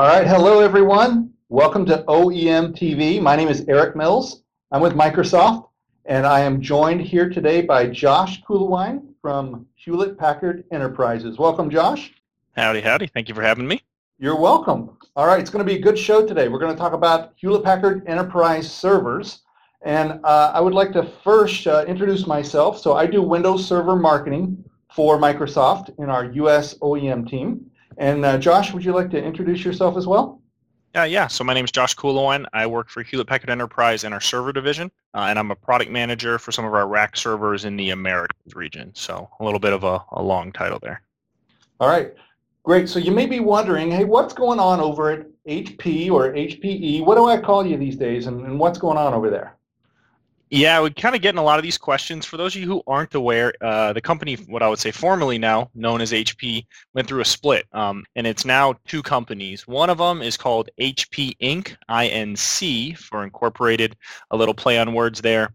All right, hello everyone. Welcome to OEM TV. My name is Eric Mills. I'm with Microsoft, and I am joined here today by Josh Kuhlwein from Hewlett Packard Enterprises. Welcome, Josh. Howdy, howdy. Thank you for having me. You're welcome. All right, it's going to be a good show today. We're going to talk about Hewlett Packard Enterprise servers, and I would like to first introduce myself. So I do Windows Server marketing for Microsoft in our US OEM team. And Josh, would you like to introduce yourself as well? Yeah. So my name is Josh Kuhlwein. I work for Hewlett Packard Enterprise in our server division, and I'm a product manager for some of our rack servers in the Americas region. So a little bit of a long title there. All right, great. So you may be wondering, hey, what's going on over at HP or HPE? What do I call you these days, and what's going on over there? Yeah, we're kind of getting a lot of these questions. For those of you who aren't aware, the company, what I would say formerly now known as HP, went through a split, and it's now two companies. One of them is called HP Inc., INC, for incorporated, a little play on words there.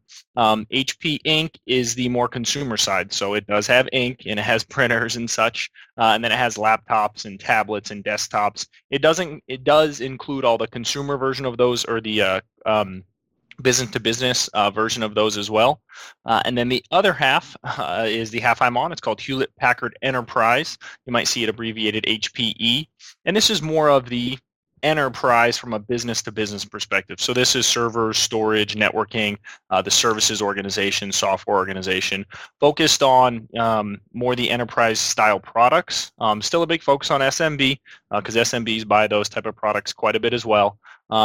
HP Inc. is the more consumer side, so it does have ink, and it has printers and such, and then it has laptops and tablets and desktops. It does include all the consumer version of those, or the business-to-business version of those as well. And then the other half is the half I'm on. It's called Hewlett Packard Enterprise. You might see it abbreviated HPE. And this is more of the enterprise from a business-to-business perspective. So this is servers, storage, networking, the services organization, software organization, focused on more the enterprise-style products. Still a big focus on SMB, because SMBs buy those type of products quite a bit as well.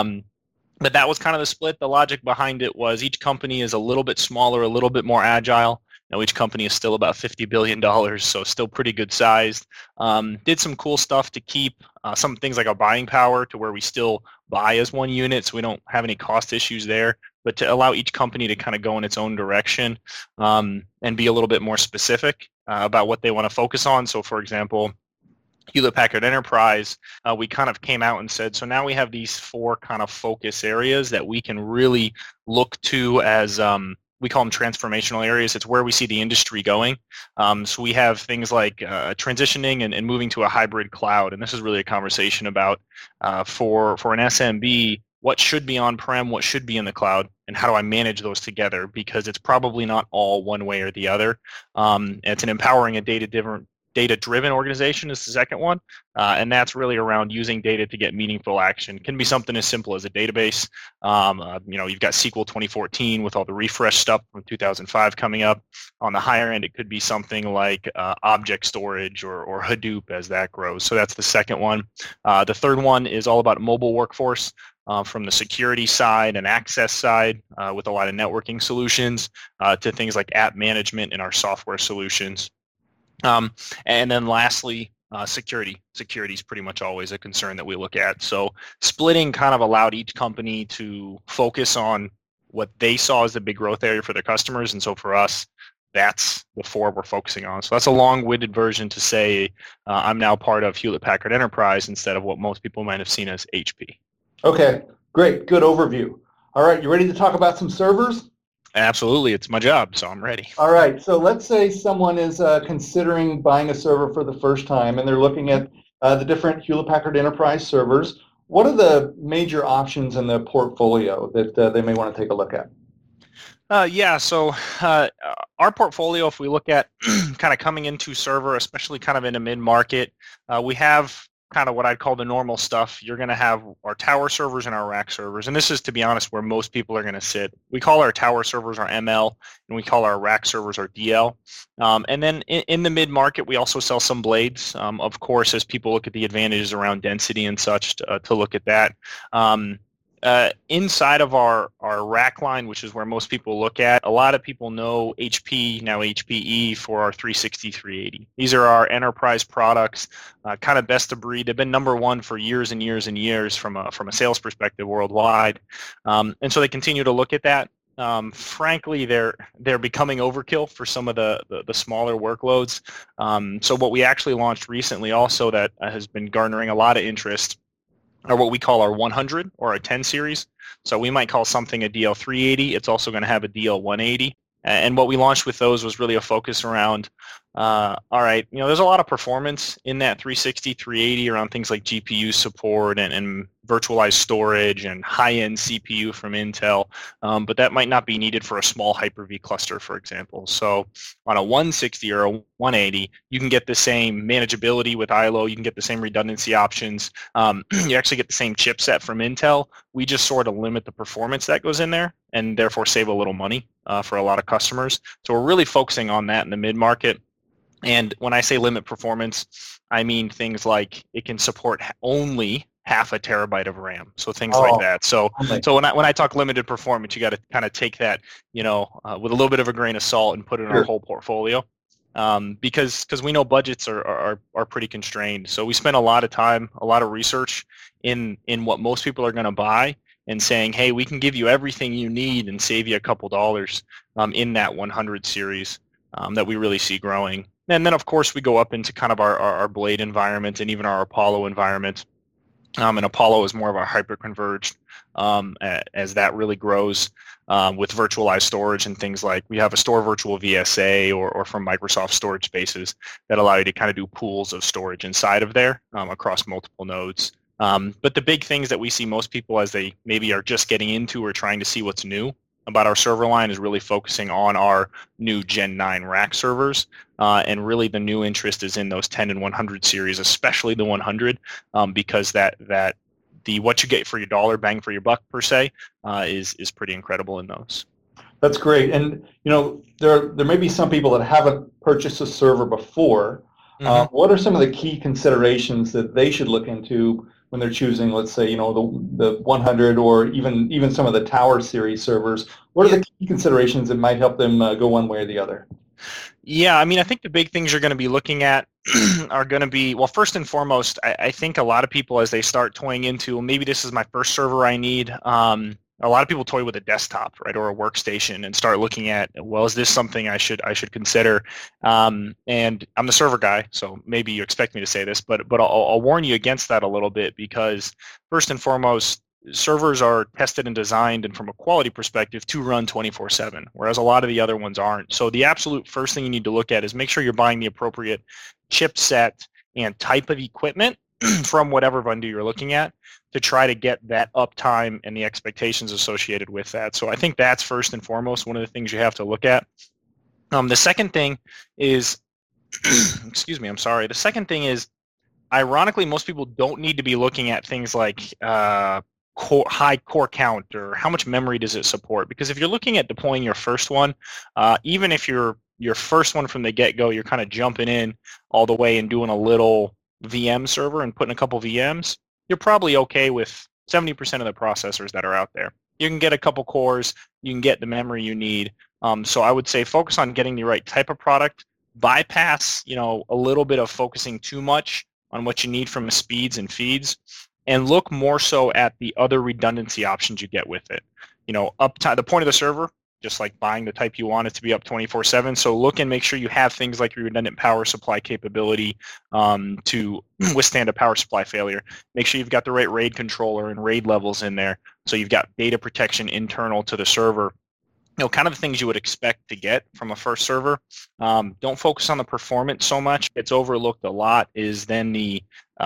But that was kind of the split. The logic behind it was each company is a little bit smaller, a little bit more agile. Each company is still about $50 billion, so still pretty good sized. Did some cool stuff to keep some things like our buying power to where we still buy as one unit, so we don't have any cost issues there, but to allow each company to kind of go in its own direction and be a little bit more specific about what they want to focus on. So for example, Hewlett Packard Enterprise, we kind of came out and said, so now we have these four kind of focus areas that we can really look to as, we call them transformational areas. It's where we see the industry going. So we have things like transitioning and moving to a hybrid cloud. And this is really a conversation about, for an SMB, what should be on-prem, what should be in the cloud, and how do I manage those together? Because it's probably not all one way or the other. It's an empowering a data-driven organization is the second one, and that's really around using data to get meaningful action. It can be something as simple as a database. You've got SQL 2014 with all the refresh stuff from 2005 coming up. On the higher end, it could be something like object storage or Hadoop as that grows. So that's the second one. The third one is all about mobile workforce. From the security side and access side with a lot of networking solutions to things like app management and our software solutions. And then lastly, security. Security is pretty much always a concern that we look at. So splitting kind of allowed each company to focus on what they saw as the big growth area for their customers. And so for us, that's the four we're focusing on. So that's a long-winded version to say I'm now part of Hewlett Packard Enterprise instead of what most people might have seen as HP. Okay, great. Good overview. All right, you ready to talk about some servers? Absolutely. It's my job, so I'm ready. All right. So let's say someone is considering buying a server for the first time, and they're looking at the different Hewlett Packard Enterprise servers. What are the major options in the portfolio that they may want to take a look at? So our portfolio, if we look at kind of coming into server, especially kind of in a mid-market, we have kind of what I'd call the normal stuff. You're going to have our tower servers and our rack servers. And this is, to be honest, where most people are going to sit. We call our tower servers our ML, and we call our rack servers our DL. And then in the mid-market, we also sell some blades, of course, as people look at the advantages around density and such to look at that. Inside of our rack line, which is where most people look at, a lot of people know HP, now HPE, for our 360, 380. These are our enterprise products, kind of best of breed. They've been number one for years and years and years from a sales perspective worldwide. And so they continue to look at that. Frankly, they're becoming overkill for some of the smaller workloads. So what we actually launched recently also that has been garnering a lot of interest are what we call our 100 or a 10 series. So we might call something a DL380. It's also going to have a DL180. And what we launched with those was really a focus around All right, there's a lot of performance in that 360, 380 around things like GPU support and virtualized storage and high-end CPU from Intel, but that might not be needed for a small Hyper-V cluster, for example. So on a 160 or a 180, you can get the same manageability with ILO, you can get the same redundancy options, you actually get the same chipset from Intel. We just sort of limit the performance that goes in there and therefore save a little money for a lot of customers. So we're really focusing on that in the mid-market. And when I say limit performance, I mean things like it can support only half a terabyte of RAM, so things like that. So when I talk limited performance, you got to kind of take that, with a little bit of a grain of salt and put it in our whole portfolio, because we know budgets are pretty constrained. So we spend a lot of time, a lot of research in what most people are going to buy, and saying, hey, we can give you everything you need and save you a couple dollars in that 100 series that we really see growing. And then, of course, we go up into kind of our Blade environment and even our Apollo environment. And Apollo is more of our hyper-converged as that really grows with virtualized storage and things like we have a Store Virtual VSA or from Microsoft Storage Spaces that allow you to kind of do pools of storage inside of there across multiple nodes. But the big things that we see most people as they maybe are just getting into or trying to see what's new about our server line is really focusing on our new Gen 9 rack servers. And really the new interest is in those 10 and 100 series, especially the 100, because that the what you get for your dollar, bang for your buck per se, is pretty incredible in those. That's great. And there may be some people that haven't purchased a server before. What are some of the key considerations that they should look into when they're choosing, let's say, the 100 or even some of the Tower series servers? What are the key considerations that might help them go one way or the other? Yeah, I mean, I think the big things you're going to be looking at are going to be, well, first and foremost, I think a lot of people as they start toying into, well, maybe this is my first server I need. A lot of people toy with a desktop, right, or a workstation and start looking at, well, is this something I should consider? And I'm the server guy, so maybe you expect me to say this, but I'll warn you against that a little bit because first and foremost, servers are tested and designed and from a quality perspective to run 24/7, whereas a lot of the other ones aren't. So the absolute first thing you need to look at is make sure you're buying the appropriate chipset and type of equipment from whatever vendor you're looking at to try to get that uptime and the expectations associated with that. So I think that's first and foremost one of the things you have to look at. The second thing is, excuse me, I'm sorry. The second thing is, ironically, most people don't need to be looking at things like high core count or how much memory does it support. Because if you're looking at deploying your first one, even if your first one from the get-go, you're kind of jumping in all the way and doing a little VM server and putting a couple VMs, you're probably okay with 70% of the processors that are out there. You can get a couple cores, you can get the memory you need. So I would say focus on getting the right type of product, bypass, a little bit of focusing too much on what you need from speeds and feeds, and look more so at the other redundancy options you get with it. Uptime, the point of the server, just like buying the type you want it to be up 24/7. So look and make sure you have things like your redundant power supply capability to withstand a power supply failure. Make sure you've got the right RAID controller and RAID levels in there. So you've got data protection internal to the server. Kind of the things you would expect to get from a first server. Don't focus on the performance so much. It's overlooked a lot is then the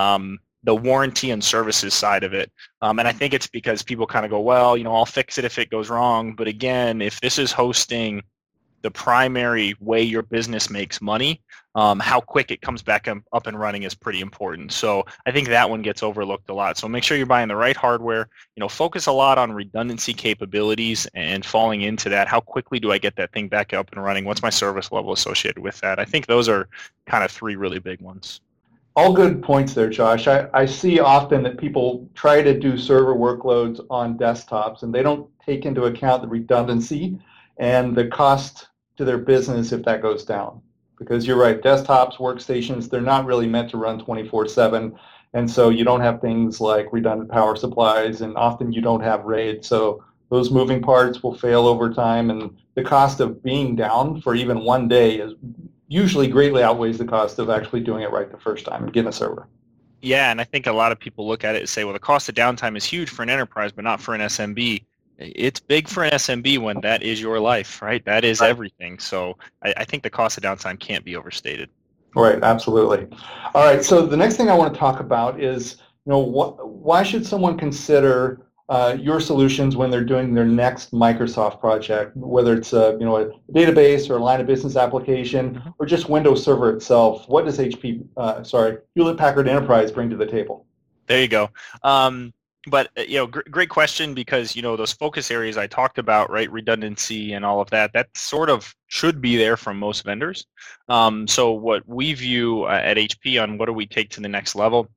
warranty and services side of it. And I think it's because people kind of go, well, I'll fix it if it goes wrong. But again, if this is hosting the primary way your business makes money, how quick it comes back up and running is pretty important. So I think that one gets overlooked a lot. So make sure you're buying the right hardware. Focus a lot on redundancy capabilities and falling into that. How quickly do I get that thing back up and running? What's my service level associated with that? I think those are kind of three really big ones. All good points there, Josh. I see often that people try to do server workloads on desktops and they don't take into account the redundancy and the cost to their business if that goes down. Because you're right, desktops, workstations, they're not really meant to run 24/7. And so you don't have things like redundant power supplies and often you don't have RAID. So those moving parts will fail over time and the cost of being down for even one day is usually greatly outweighs the cost of actually doing it right the first time and getting a server. Yeah, and I think a lot of people look at it and say, well, the cost of downtime is huge for an enterprise, but not for an SMB. It's big for an SMB when that is your life, right? That is everything. So I think the cost of downtime can't be overstated. Right, absolutely. All right, so the next thing I want to talk about is, why should someone consider your solutions when they're doing their next Microsoft project, whether it's a database or a line of business application Mhm. or just Windows Server itself? What does Hewlett Packard Enterprise bring to the table? There you go. But great question, because those focus areas I talked about, right? Redundancy and all of that. That sort of should be there from most vendors. So what we view at HP on what do we take to the next level?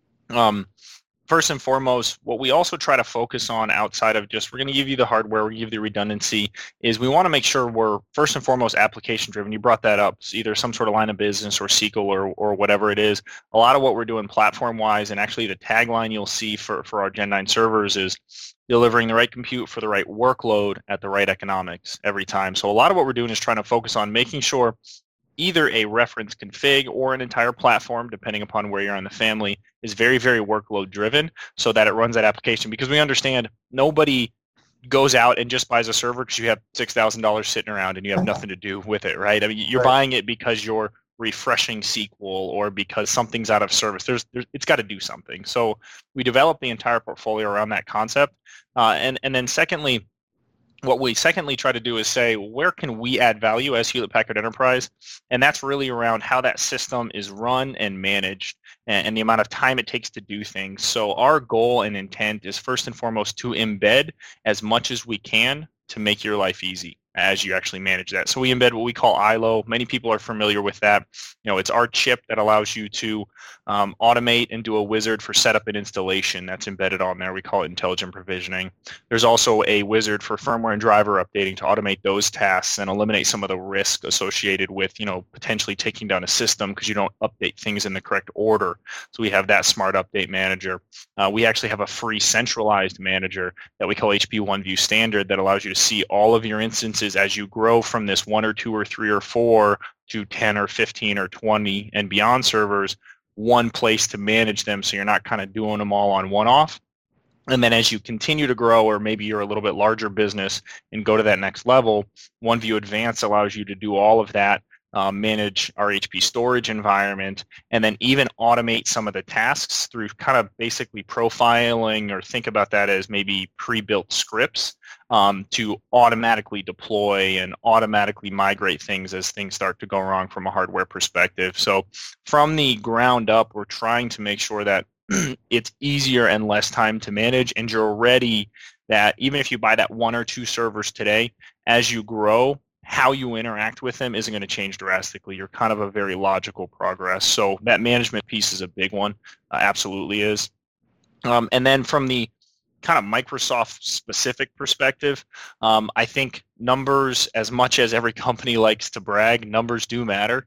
Um, First and foremost, what we also try to focus on outside of just we're going to give you the hardware, we give you the redundancy, is we want to make sure we're first and foremost application driven. You brought that up. It's either some sort of line of business or SQL or whatever it is. A lot of what we're doing platform wise, and actually the tagline you'll see for our Gen 9 servers is delivering the right compute for the right workload at the right economics every time. So a lot of what we're doing is trying to focus on making sure either a reference config or an entire platform, depending upon where you're in the family, is very, very workload driven so that it runs that application. Because we understand nobody goes out and just buys a server because you have $6,000 sitting around and you have nothing to do with it, right? I mean, you're Right. buying it because you're refreshing SQL or because something's out of service. It's got to do something. So we develop the entire portfolio around that concept. And then secondly, what we secondly try to do is say, where can we add value as Hewlett Packard Enterprise? And that's really around how that system is run and managed and the amount of time it takes to do things. So our goal and intent is first and foremost to embed as much as we can to make your life easy as you actually manage that. So we embed what we call ILO. Many people are familiar with that. It's our chip that allows you to automate and do a wizard for setup and installation. That's embedded on there. We call it intelligent provisioning. There's also a wizard for firmware and driver updating to automate those tasks and eliminate some of the risk associated with, potentially taking down a system because you don't update things in the correct order. So we have that smart update manager. We actually have a free centralized manager that we call HP OneView Standard that allows you to see all of your instances as you grow from this 1 or 2 or 3 or 4 to 10 or 15 or 20 and beyond servers, one place to manage them so you're not kind of doing them all on one-off. And then as you continue to grow, or maybe you're a little bit larger business and go to that next level, OneView Advanced allows you to do all of that, manage our HP storage environment, and then even automate some of the tasks through kind of basically profiling, or think about that as maybe pre-built scripts to automatically deploy and automatically migrate things as things start to go wrong from a hardware perspective. So from the ground up, we're trying to make sure that it's easier and less time to manage, and you're ready that even if you buy that 1 or 2 servers today, as you grow, how you interact with them isn't going to change drastically. You're kind of a very logical progress. So that management piece is a big one, absolutely is. And then from the kind of Microsoft specific perspective, I think numbers, as much as every company likes to brag, numbers do matter.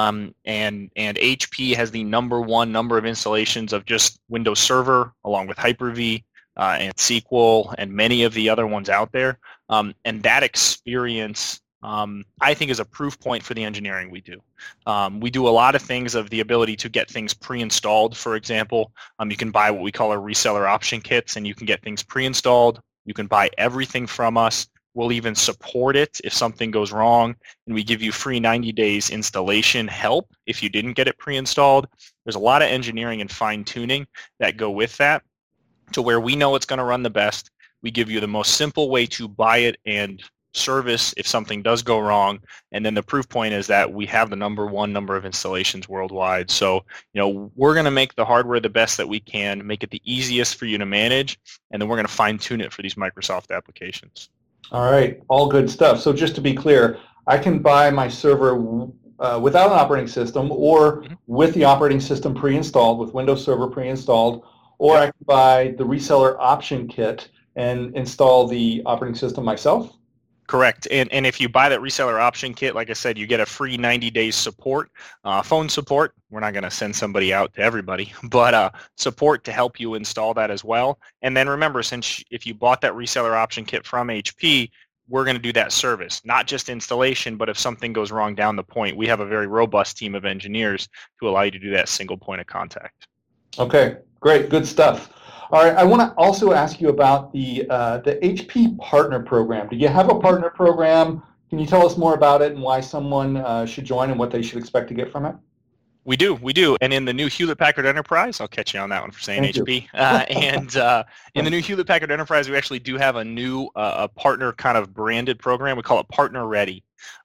And HP has the #1 number of installations of just Windows Server, along with Hyper-V and SQL and many of the other ones out there. And that experience, I think, is a proof point for the engineering we do. We do a lot of things of the ability to get things pre-installed. For example, you can buy what we call our reseller option kits, and you can get things pre-installed. You can buy everything from us. We'll even support it if something goes wrong, and we give you free 90 days installation help if you didn't get it pre-installed. There's a lot of engineering and fine-tuning that go with that to where we know it's going to run the best. We give you the most simple way to buy it and service if something does go wrong, and then the proof point is that we have the #1 number of installations worldwide. So we're going to make the hardware the best that we can, make it the easiest for you to manage, and then we're going to fine tune it for these Microsoft applications. All right, all good stuff. So just to be clear, I can buy my server without an operating system, or with the operating system pre-installed, with Windows Server pre-installed, or Yep. I can buy the reseller option kit and install the operating system myself. Correct. And if you buy that reseller option kit, like I said, you get a free 90 days support, phone support. We're not going to send somebody out to everybody, but support to help you install that as well. And then remember, since if you bought that reseller option kit from HP, we're going to do that service, not just installation, but if something goes wrong down the point, we have a very robust team of engineers to allow you to do that single point of contact. Okay, great, good stuff. All right. I want to also ask you about the HP Partner Program. Do you have a partner program? Can you tell us more about it and why someone should join and what they should expect to get from it? We do. And in the new Hewlett Packard Enterprise, I'll catch you on that one for saying Thank you. HP. In the new Hewlett Packard Enterprise, we actually do have a new a partner kind of branded program. We call it Partner Ready.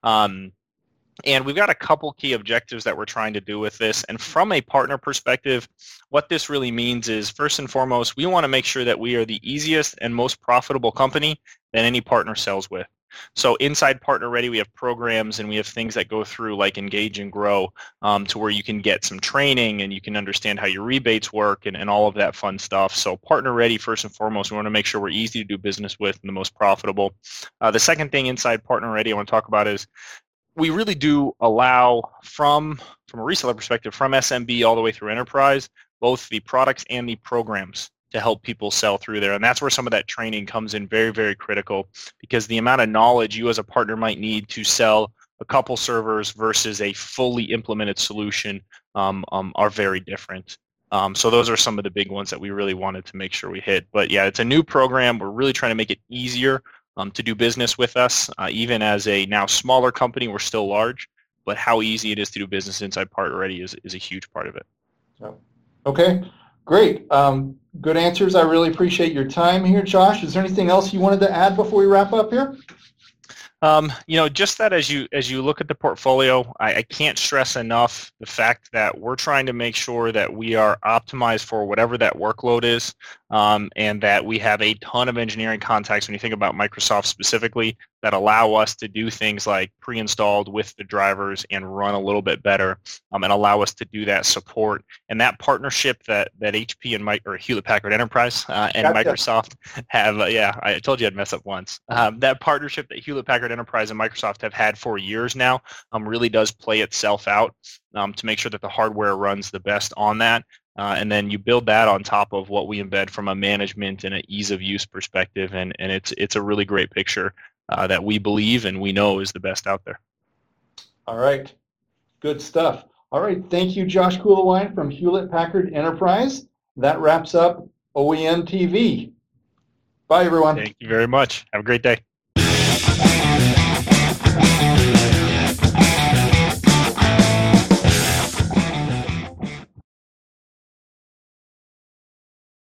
And we've got a couple key objectives that we're trying to do with this. And from a partner perspective, what this really means is, first and foremost, we want to make sure that we are the easiest and most profitable company that any partner sells with. So inside Partner Ready, we have programs and we have things that go through like Engage and Grow, to where you can get some training and you can understand how your rebates work and all of that fun stuff. So Partner Ready, first and foremost, we want to make sure we're easy to do business with and the most profitable. The second thing inside Partner Ready I want to talk about is we really do allow, from a reseller perspective, from SMB all the way through enterprise, both the products and the programs to help people sell through there. And that's where some of that training comes in very, very critical, because the amount of knowledge you as a partner might need to sell a couple servers versus a fully implemented solution are very different. So those are some of the big ones that we really wanted to make sure we hit. But yeah, it's a new program. We're really trying to make it easier to do business with us. Even as a now smaller company, we're still large, but how easy it is to do business inside Partner Ready is a huge part of it. Okay, great. Good answers. I really appreciate your time here, Josh. Is there anything else you wanted to add before we wrap up here? Just that as you look at the portfolio, I can't stress enough the fact that we're trying to make sure that we are optimized for whatever that workload is, and that we have a ton of engineering contacts when you think about Microsoft specifically that allow us to do things like pre-installed with the drivers and run a little bit better, and allow us to do that support. And that partnership that HP and Hewlett Packard Enterprise and Microsoft have, I told you I'd mess up once. That partnership that Hewlett Packard Enterprise and Microsoft have had for years now really does play itself out to make sure that the hardware runs the best on that. And then you build that on top of what we embed from a management and an ease of use perspective, and it's a really great picture that we believe and we know is the best out there. All right, good stuff. All right, thank you, Josh Kuhlwein from Hewlett Packard Enterprise. That wraps up OEM TV. Bye, everyone. Thank you very much. Have a great day.